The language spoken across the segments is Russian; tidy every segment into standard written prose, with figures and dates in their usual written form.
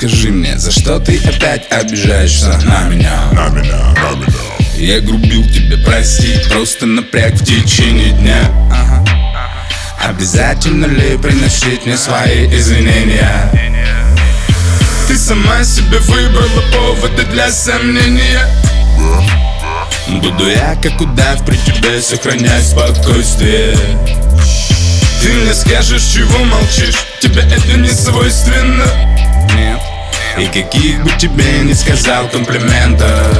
скажи мне, за что ты опять обижаешься на меня? Я грубил тебе, прости, просто напряг в течение дня. Обязательно ли приносить мне свои извинения? Ты сама себе выбрала поводы для сомнения. Буду я, как удав, при тебе сохранять спокойствие. Ты мне скажешь, чего молчишь, тебе это не свойственно. Нет. И каких бы тебе не сказал комплиментов,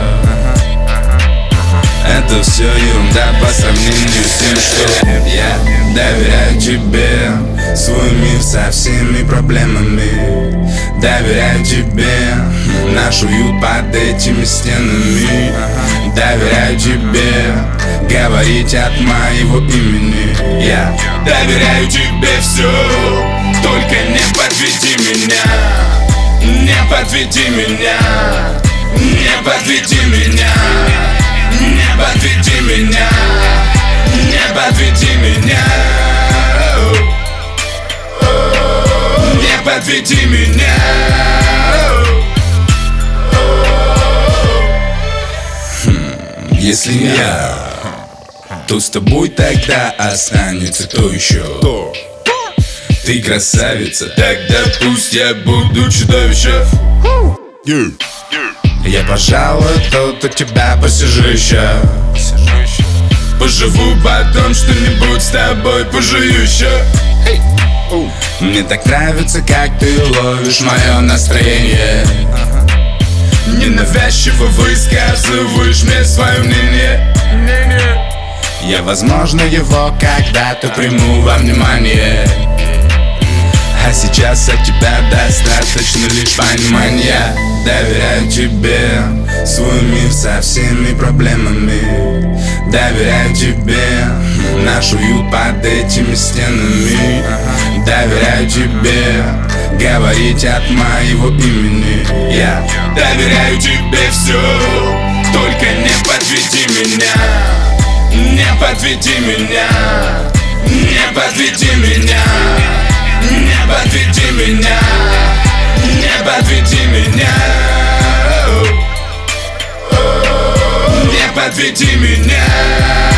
это все ерунда по сравнению с тем, что я доверяю тебе свой мир со всеми проблемами. Доверяю тебе наш уют под этими стенами. Доверяю тебе говорить от моего имени. Я доверяю тебе все, только не подведи меня. Не подведи меня. Не подведи меня. Не подведи меня. Не подведи меня. Не подведи меня. Если не я, то с тобой тогда останется кто еще? Ты красавица, тогда пусть я буду чудовищем. Я, пожалуй, тут у тебя посижу еще. Поживу, потом что-нибудь с тобой пожую еще. Мне так нравится, как ты ловишь мое настроение. Ненавязчиво высказываешь мне свое мнение. Я, возможно, его когда-то приму во внимание. А сейчас от тебя достаточно лишь понимания. Доверяю тебе свой мир со всеми проблемами. Доверяю тебе наш уют под этими стенами. Доверяю тебе говорить от моего имени. Я доверяю тебе все, только не подведи меня. Не подведи меня. Не подведи меня. Не подведи меня. Не подведи меня. Не подведи меня.